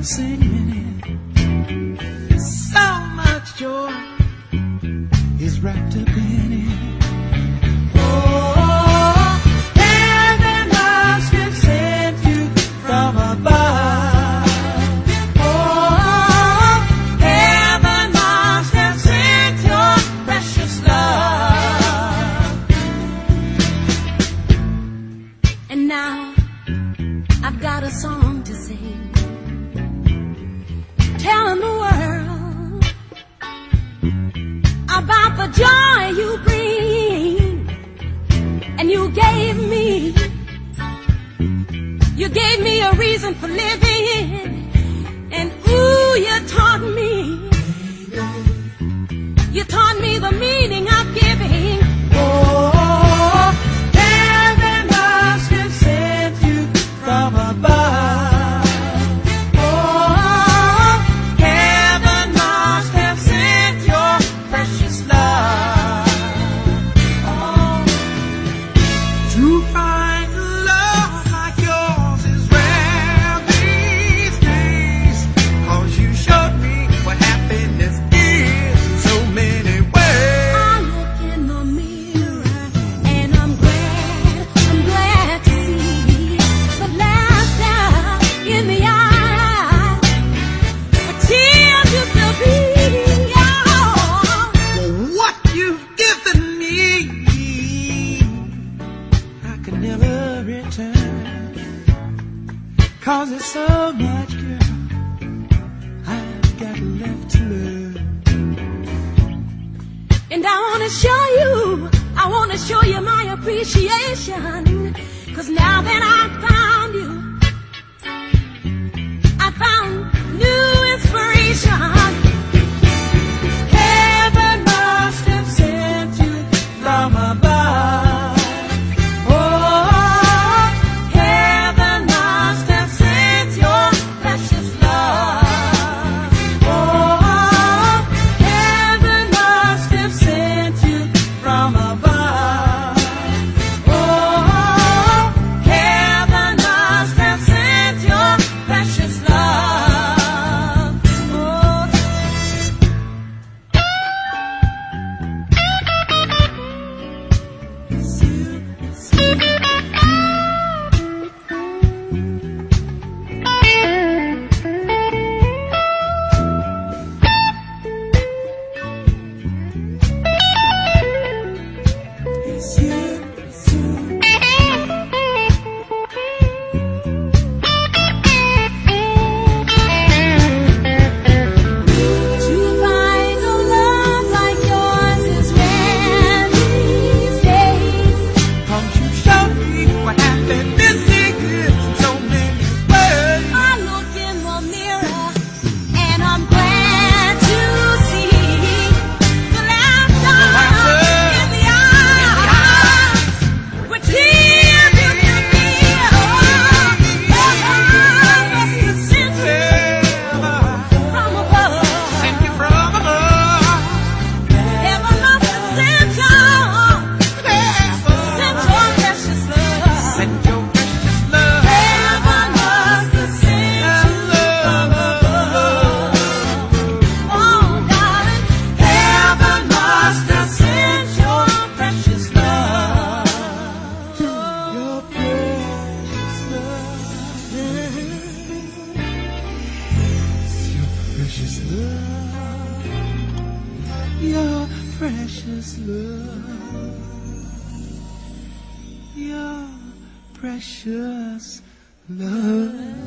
singing it. So much joy is wrapped up in it. Oh, heaven must have sent you from above. Oh, heaven must have sent your precious love. And now I've got a song to sing, telling the world about the joy you bring. And you gave me a reason for living. And ooh, you taught me the meaning of giving. Oh, heaven must have sent you from above. Oh, heaven must have sent your precious love. Oh, to find a love like yours is rare these days, 'cause you showed me what happiness is in so many ways. I look in the mirror and I'm glad to see the laughter in the eyes, the tears used to be. Oh, what you've given me, I can never return, 'cause it's so much, girl, I've got left to learn. And I wanna show you my appreciation, 'cause now that I've found you, I found new inspiration. Heaven must have sent you from above. Oh, heaven must have sent your precious love. Oh, heaven must have sent you from above. Oh, heaven must have sent your precious love. Oh. It's you, it's you. It's you, it's you. To find a love like yours is rare these days, 'cause you showed me what happiness is in so many ways. I look in the mirror and I'm glad to see the laughter in the eyes, with tears in the tears. Heaven must have sent you from above. Sent you from above. Heaven must have sent your precious love. Sent your precious love. Heaven must have sent you from above. Oh, darling, heaven must have sent your precious love. Your precious love. Your precious love. Your precious love. Your precious love.